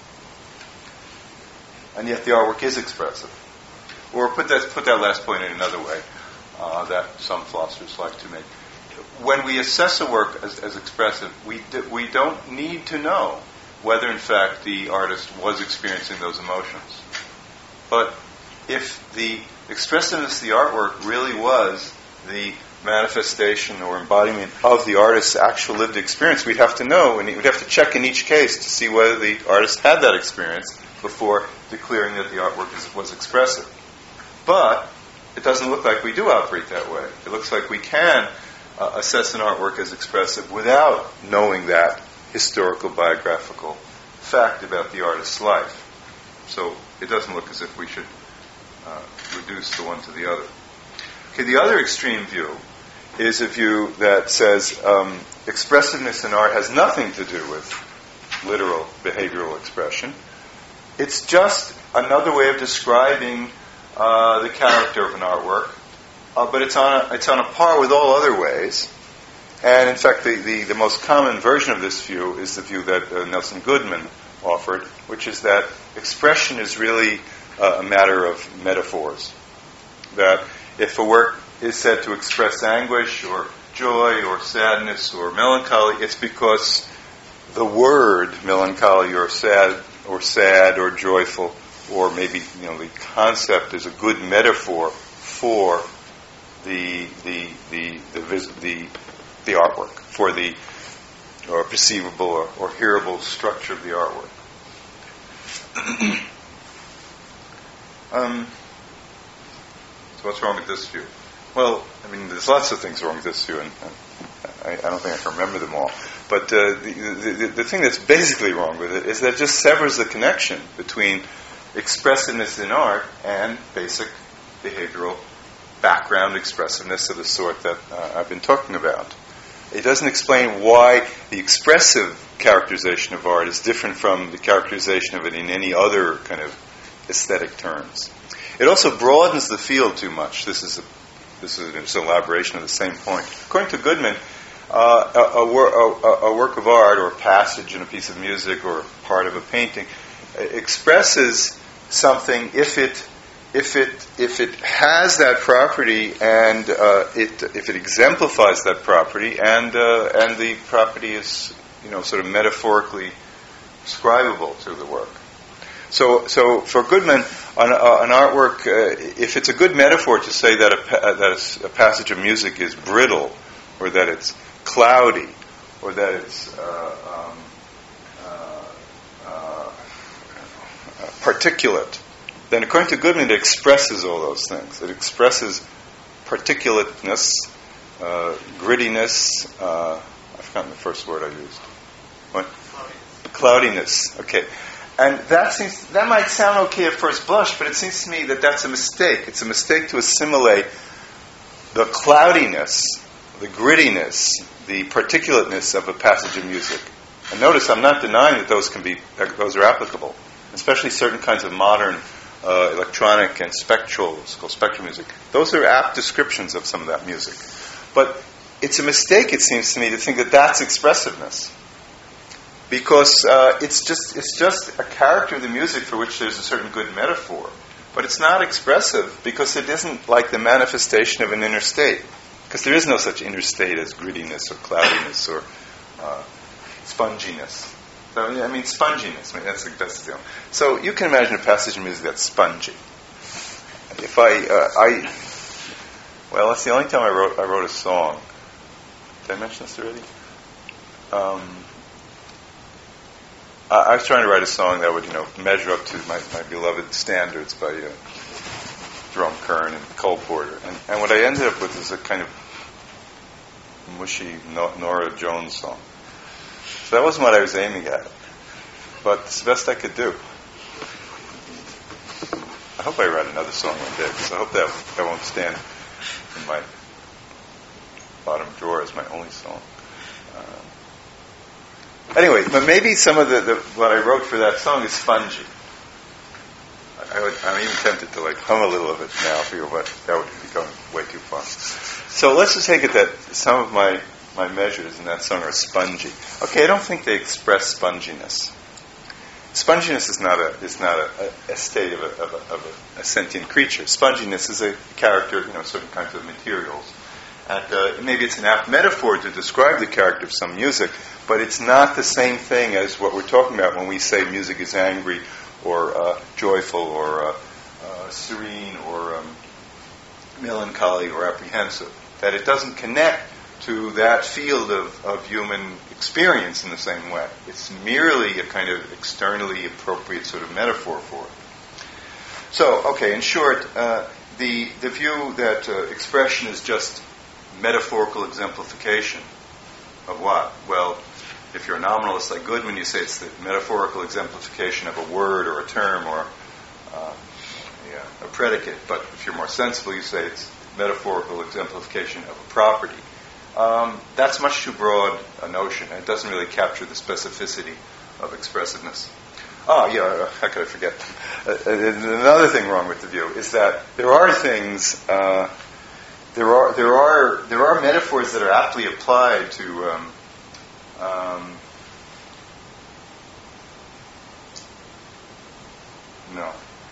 And yet the artwork is expressive. Or put that last point in another way, that some philosophers like to make. When we assess a work as expressive, we don't need to know whether in fact the artist was experiencing those emotions. But if the expressiveness of the artwork really was the manifestation or embodiment of the artist's actual lived experience, we'd have to know, and we'd have to check in each case to see whether the artist had that experience before declaring that the artwork was expressive. But it doesn't look like we do operate that way. It looks like we can assess an artwork as expressive without knowing that historical biographical fact about the artist's life. So it doesn't look as if we should reduce the one to the other. Okay, the other extreme view is a view that says expressiveness in art has nothing to do with literal behavioral expression. It's just another way of describing the character of an artwork, but it's on a par with all other ways. And in fact, the most common version of this view is the view that Nelson Goodman offered, which is that expression is really a matter of metaphors. That if a work is said to express anguish or joy or sadness or melancholy, it's because the word melancholy or sad or joyful, or maybe the concept is a good metaphor for the artwork, for the or perceivable or hearable structure of the artwork. So what's wrong with this view? Well, there's lots of things wrong with this view, and I don't think I can remember them all. But the thing that's basically wrong with it is that it just severs the connection between expressiveness in art and basic behavioral background expressiveness of the sort that I've been talking about. It doesn't explain why the expressive characterization of art is different from the characterization of it in any other kind of aesthetic terms. It also broadens the field too much. This is an elaboration of the same point. According to Goodman, a work of art or a passage in a piece of music or part of a painting expresses something if it has that property and if it exemplifies that property and the property is sort of metaphorically ascribable to the work. So for Goodman, an artwork, if it's a good metaphor to say that a passage of music is brittle, or that it's cloudy, or that it's particulate, then according to Goodman, it expresses all those things. It expresses particulateness, grittiness. I've forgotten the first word I used. What? Cloudiness. Okay. And that might sound okay at first blush, but it seems to me that that's a mistake. It's a mistake to assimilate the cloudiness, the grittiness, the particulateness of a passage of music. And notice, I'm not denying that those are applicable, especially certain kinds of modern electronic and spectral music. Those are apt descriptions of some of that music. But it's a mistake, it seems to me, to think that that's expressiveness. Because it's just a character of the music for which there's a certain good metaphor. But it's not expressive because it isn't like the manifestation of an inner state. Because there is no such inner state as grittiness or cloudiness or sponginess. So, sponginess. That's the So you can imagine a passage of music that's spongy. If well, that's the only time I wrote a song. Did I mention this already? I was trying to write a song that would, measure up to my beloved standards by Jerome Kern and Cole Porter. And what I ended up with is a kind of mushy Nora Jones song. So that wasn't what I was aiming at. But it's the best I could do. I hope I write another song one day, because I hope that won't stand in my bottom drawer as my only song. Anyway, but maybe some of what I wrote for that song is spongy. I'm even tempted to hum a little of it now for you, but that would become way too far. So let's just take it that some of my measures in that song are spongy. Okay, I don't think they express sponginess. Sponginess is not a state of a sentient creature. Sponginess is a character, certain kinds of materials. And maybe it's an apt metaphor to describe the character of some music, but it's not the same thing as what we're talking about when we say music is angry or joyful or serene or melancholy or apprehensive. That it doesn't connect to that field of human experience in the same way. It's merely a kind of externally appropriate sort of metaphor for it. So, okay, in short, the view that expression is just metaphorical exemplification of what? Well, if you're a nominalist like Goodman, you say it's the metaphorical exemplification of a word or a term or a predicate. But if you're more sensible, you say it's metaphorical exemplification of a property. That's much too broad a notion, and it doesn't really capture the specificity of expressiveness. Oh, yeah, how could I forget? Another thing wrong with the view is that there are things... There are metaphors that are aptly applied to no.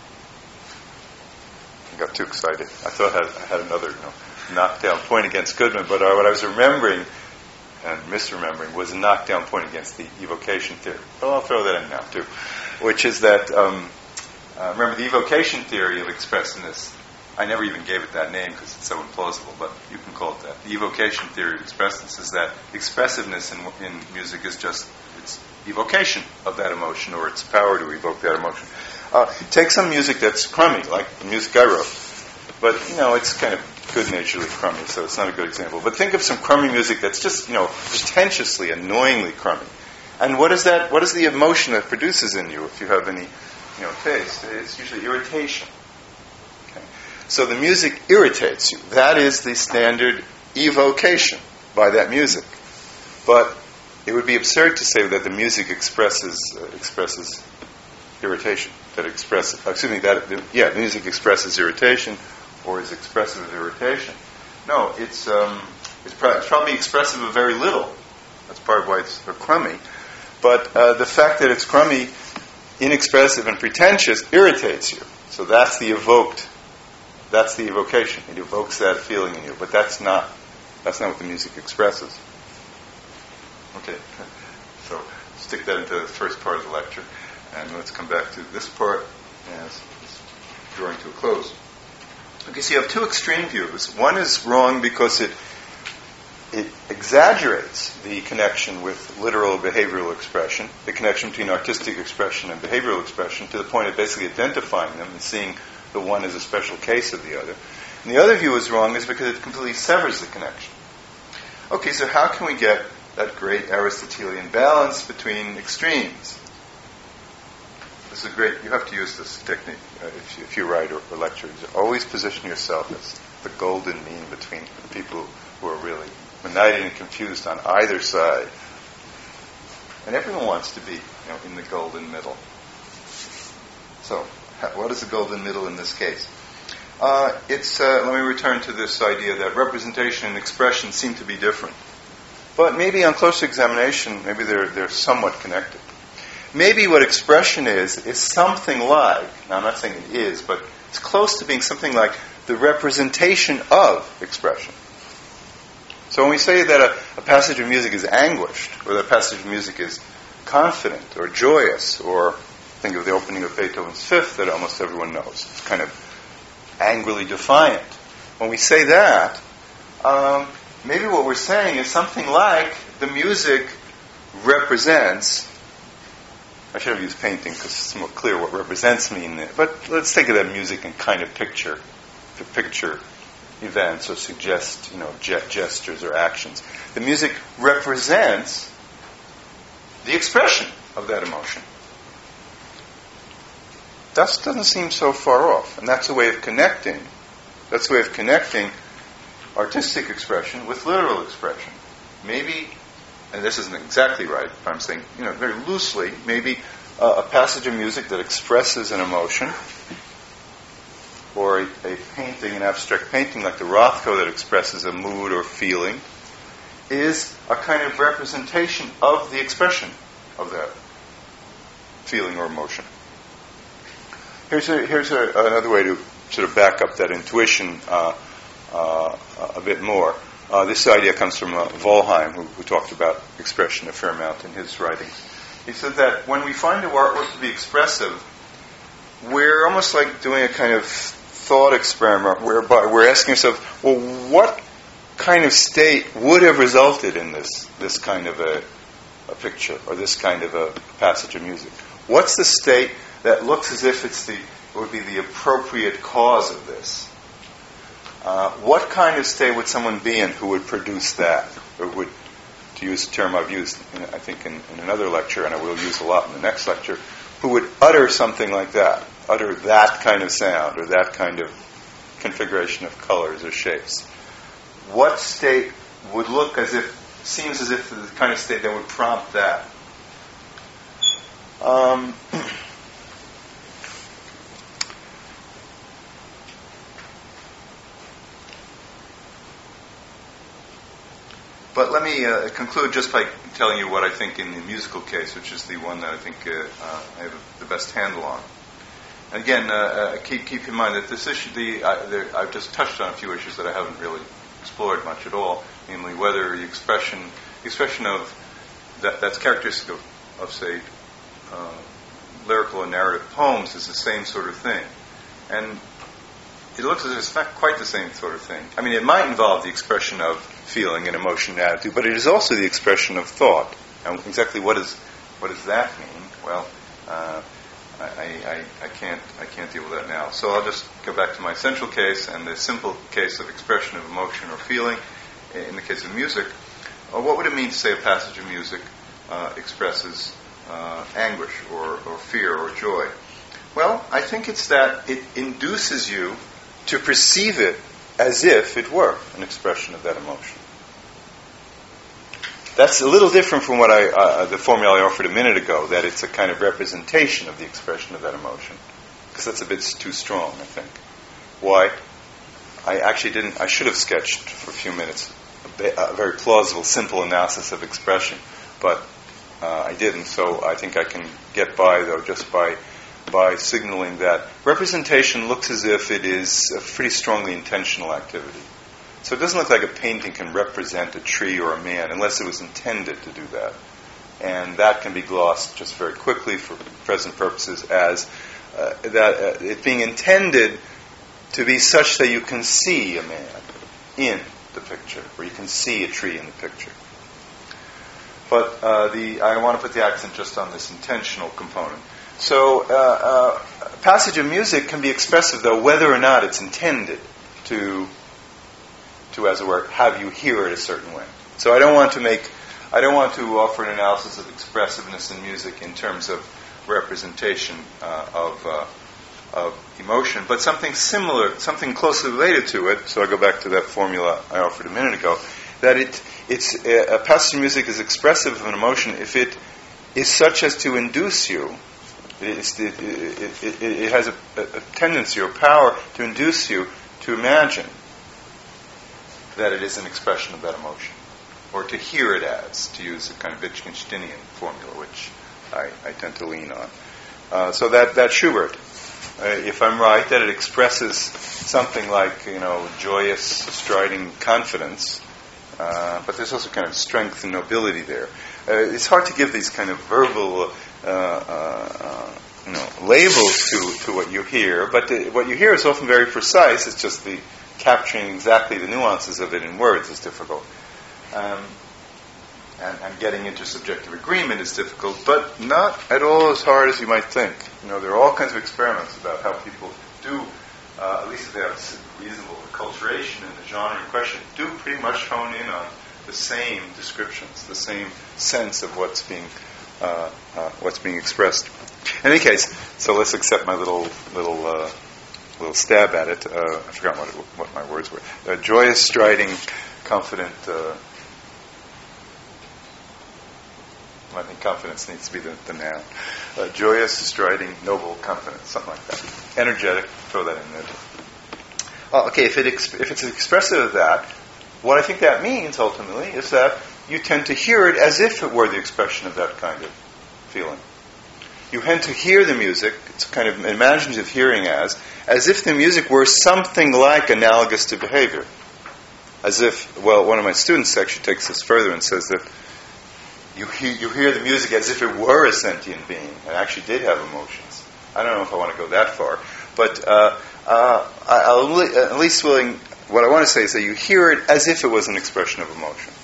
I got too excited. I thought I had another knockdown point against Goodman, but what I was remembering and misremembering, was a knockdown point against the evocation theory. Well, I'll throw that in now, too, which is that, remember, the evocation theory of expressiveness, I never even gave it that name because it's so implausible, but you can call it that. The evocation theory of expressiveness is that expressiveness in music is just its evocation of that emotion, or its power to evoke that emotion. Take some music that's crummy, like the music I wrote, but, it's kind of good-naturedly crummy, so it's not a good example. But think of some crummy music that's just, pretentiously, annoyingly crummy. And what is that? What is the emotion that produces in you if you have any, taste? It's usually irritation. Okay? So the music irritates you. That is the standard evocation by that music. But it would be absurd to say that the music expresses irritation. The music expresses irritation, or is expressive of irritation. No, it's probably expressive of very little. That's part of why it's crummy. But the fact that it's crummy, inexpressive, and pretentious irritates you. So that's the evocation. It evokes that feeling in you. But that's not what the music expresses. Okay, so stick that into the first part of the lecture, and let's come back to this part as it's drawing to a close. Okay, so you have two extreme views. One is wrong because it exaggerates the connection with literal behavioral expression, the connection between artistic expression and behavioral expression, to the point of basically identifying them and seeing the one as a special case of the other. And the other view is wrong is because it completely severs the connection. Okay, so how can we get that great Aristotelian balance between extremes? This is great. You have to use this technique if you write or lecture. Always position yourself as the golden mean between people who are really united and confused on either side. And everyone wants to be, in the golden middle. So, what is the golden middle in this case? Let me return to this idea that representation and expression seem to be different. But maybe on closer examination, maybe they're somewhat connected. Maybe what expression is something like, now I'm not saying it is, but it's close to being something like the representation of expression. So when we say that a passage of music is anguished, or that a passage of music is confident or joyous, or think of the opening of Beethoven's Fifth that almost everyone knows. It's kind of angrily defiant. When we say that, maybe what we're saying is something like the music represents. I should have used painting because it's more clear what represents mean. But let's think of that music and kind of picture events or suggest, gestures or actions. The music represents the expression of that emotion. That doesn't seem so far off, and that's a way of connecting. That's a way of connecting artistic expression with literal expression. Maybe. And this isn't exactly right, but I'm saying, very loosely, maybe a passage of music that expresses an emotion, or a painting, an abstract painting like the Rothko that expresses a mood or feeling, is a kind of representation of the expression of that feeling or emotion. Here's another way to sort of back up that intuition a bit more. This idea comes from Volheim, who talked about expression a fair amount in his writings. He said that when we find the artwork to be expressive, we're almost like doing a kind of thought experiment whereby we're asking ourselves, well, what kind of state would have resulted in this kind of a picture or this kind of a passage of music? What's the state that looks as if it would be the appropriate cause of this? What kind of state would someone be in who would produce that? Or would, to use a term I've used, I think, in another lecture, and I will use a lot in the next lecture, who would utter something like that, utter that kind of sound, or that kind of configuration of colors or shapes. What state would look seems as if the kind of state that would prompt that? But let me conclude just by telling you what I think in the musical case, which is the one that I think I have the best handle on. And again, keep in mind that this issue, I've just touched on a few issues that I haven't really explored much at all, namely whether the expression the expression of that's characteristic of say, lyrical and narrative poems is the same sort of thing. And it looks as if it's not quite the same sort of thing. I mean, it might involve the expression of feeling and emotion and attitude, but it is also the expression of thought. And exactly what does that mean? Well, I can't deal with that now. So I'll just go back to my central case and the simple case of expression of emotion or feeling. In the case of music, what would it mean to say a passage of music expresses anguish or fear or joy? Well, I think it's that it induces you to perceive it as if it were an expression of that emotion. That's a little different from what the formula I offered a minute ago, that it's a kind of representation of the expression of that emotion. Because that's a bit too strong, I think. Why? I should have sketched for a few minutes a very plausible, simple analysis of expression, but I didn't, so I think I can get by, though, just by signaling that representation looks as if it is a pretty strongly intentional activity. So it doesn't look like a painting can represent a tree or a man unless it was intended to do that. And that can be glossed just very quickly for present purposes as it being intended to be such that you can see a man in the picture, or you can see a tree in the picture. But I want to put the accent just on this intentional component. So a passage of music can be expressive, though, whether or not it's intended to, as it were, have you hear it a certain way. So I don't want to offer an analysis of expressiveness in music in terms of representation of emotion, but something similar, something closely related to it. So I go back to that formula I offered a minute ago, that it's a passage of music is expressive of an emotion if it is such as to induce you. It has a tendency or power to induce you to imagine that it is an expression of that emotion, or to hear it as, to use a kind of Wittgensteinian formula, which I tend to lean on. So that Schubert, if I'm right, that it expresses something like, joyous, striding confidence, but there's also kind of strength and nobility there. It's hard to give these kind of verbal labels to what you hear, but what you hear is often very precise. It's just the capturing exactly the nuances of it in words is difficult. And getting into subjective agreement is difficult, but not at all as hard as you might think. There are all kinds of experiments about how people do, at least if they have reasonable acculturation in the genre in question, do pretty much hone in on the same descriptions, the same sense of what's being expressed. In any case, so let's accept my little stab at it. I forgot what my words were. Joyous, striding, confident. I think confidence needs to be the noun. Joyous, striding, noble, confident, something like that. Energetic. Throw that in there. Okay, if it's expressive of that, what I think that means ultimately is that you tend to hear it as if it were the expression of that kind of feeling. You tend to hear the music, it's kind of imaginative hearing as if the music were something like analogous to behavior. As if, one of my students actually takes this further and says that you hear the music as if it were a sentient being and actually did have emotions. I don't know if I want to go that far, but I'll at least willing. What I want to say is that you hear it as if it was an expression of emotion.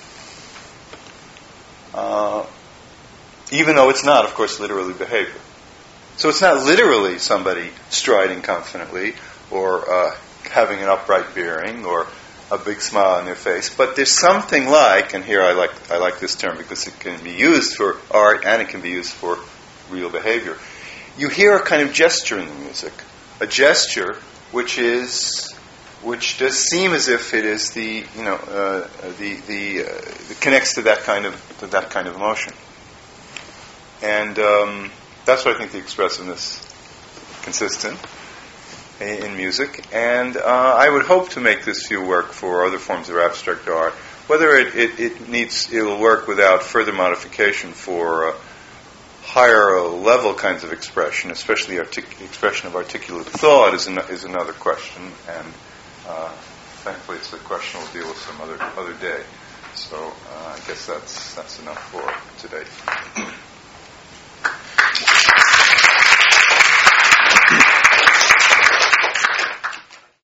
Even though it's not, of course, literally behavior. So it's not literally somebody striding confidently or having an upright bearing or a big smile on their face, but there's something like, and here I like this term because it can be used for art and it can be used for real behavior. You hear a kind of gesture in the music, a gesture which does seem as if it is connects to that kind of emotion. And that's what I think the expressiveness consists in music. And I would hope to make this view work for other forms of abstract art. Whether it'll work without further modification for higher level kinds of expression, especially expression of articulate thought, is another question. And thankfully, it's a question we'll deal with some other day. So I guess that's enough for today.